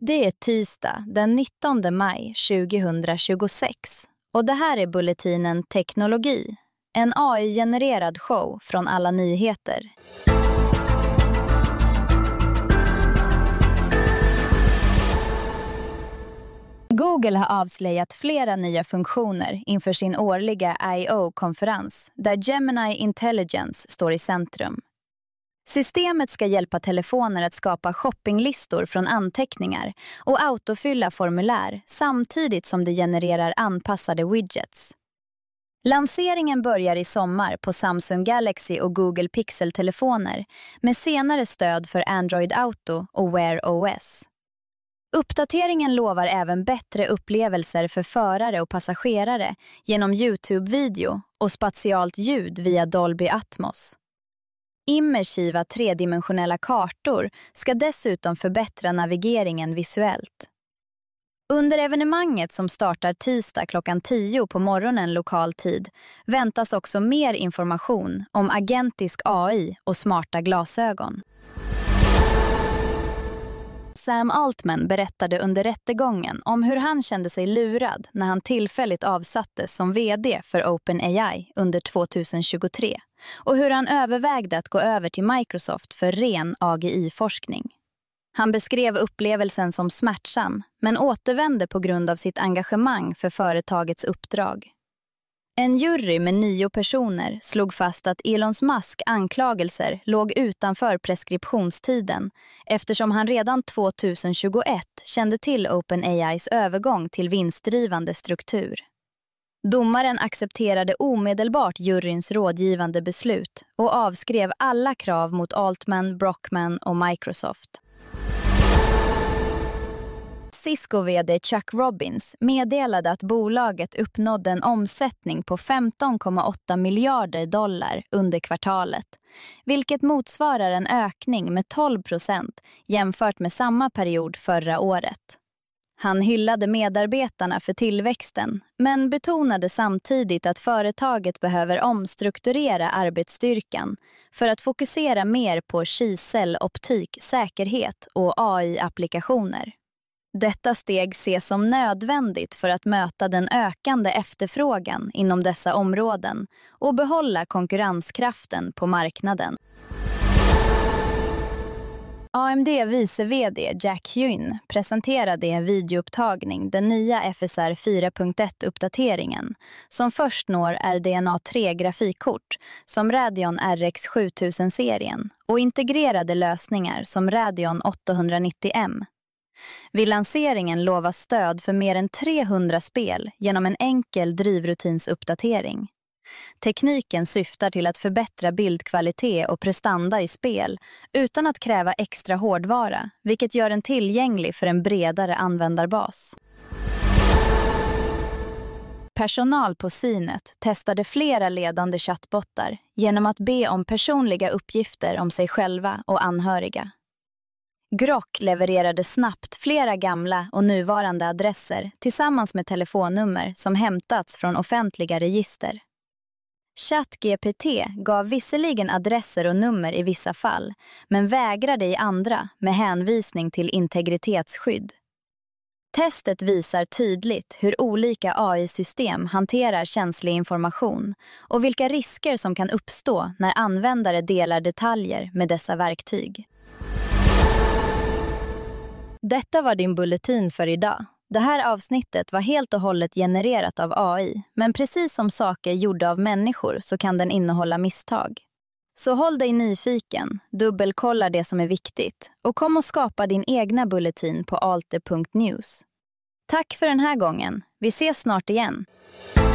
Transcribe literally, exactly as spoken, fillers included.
Det är tisdag den nittonde maj tjugohundratjugosex och det här är bulletinen Teknologi, en A I-genererad show från Alla Nyheter. Google har avslöjat flera nya funktioner inför sin årliga I O-konferens där Gemini Intelligence står i centrum. Systemet ska hjälpa telefoner att skapa shoppinglistor från anteckningar och autofylla formulär samtidigt som det genererar anpassade widgets. Lanseringen börjar i sommar på Samsung Galaxy och Google Pixel-telefoner med senare stöd för Android Auto och Wear O S. Uppdateringen lovar även bättre upplevelser för förare och passagerare genom YouTube-video och spatialt ljud via Dolby Atmos. Immersiva tredimensionella kartor ska dessutom förbättra navigeringen visuellt. Under evenemanget som startar tisdag klockan tio på morgonen lokal tid väntas också mer information om agentisk A I och smarta glasögon. Sam Altman berättade under rättegången om hur han kände sig lurad när han tillfälligt avsattes som vd för OpenAI under tjugohundratjugotre och hur han övervägde att gå över till Microsoft för ren A G I-forskning. Han beskrev upplevelsen som smärtsam men återvände på grund av sitt engagemang för företagets uppdrag. En jury med nio personer slog fast att Elon Musk anklagelser låg utanför preskriptionstiden eftersom han redan tjugohundratjugoett kände till OpenAIs övergång till vinstdrivande struktur. Domaren accepterade omedelbart juryns rådgivande beslut och avskrev alla krav mot Altman, Brockman och Microsoft. Cisco-vd Chuck Robbins meddelade att bolaget uppnådde en omsättning på femton komma åtta miljarder dollar under kvartalet, vilket motsvarar en ökning med tolv procent jämfört med samma period förra året. Han hyllade medarbetarna för tillväxten, men betonade samtidigt att företaget behöver omstrukturera arbetsstyrkan för att fokusera mer på kisel, optik, säkerhet och A I-applikationer. Detta steg ses som nödvändigt för att möta den ökande efterfrågan inom dessa områden och behålla konkurrenskraften på marknaden. A M D vice-vd Jack Huyn presenterade i en videoupptagning den nya F S R fyra punkt ett-uppdateringen som först når R D N A tre-grafikkort som Radeon R X sjutusen-serien och integrerade lösningar som Radeon åttahundranittio M. Vid lanseringen lovas stöd för mer än trehundra spel genom en enkel drivrutinsuppdatering. Tekniken syftar till att förbättra bildkvalitet och prestanda i spel utan att kräva extra hårdvara, vilket gör den tillgänglig för en bredare användarbas. Personal på Cinet testade flera ledande chattbottar genom att be om personliga uppgifter om sig själva och anhöriga. Grok levererade snabbt flera gamla och nuvarande adresser tillsammans med telefonnummer som hämtats från offentliga register. ChatGPT gav visserligen adresser och nummer i vissa fall, men vägrade i andra med hänvisning till integritetsskydd. Testet visar tydligt hur olika A I-system hanterar känslig information och vilka risker som kan uppstå när användare delar detaljer med dessa verktyg. Detta var din bulletin för idag. Det här avsnittet var helt och hållet genererat av A I, men precis som saker gjorda av människor så kan den innehålla misstag. Så håll dig nyfiken, dubbelkolla det som är viktigt och kom och skapa din egna bulletin på alte punkt news. Tack för den här gången. Vi ses snart igen.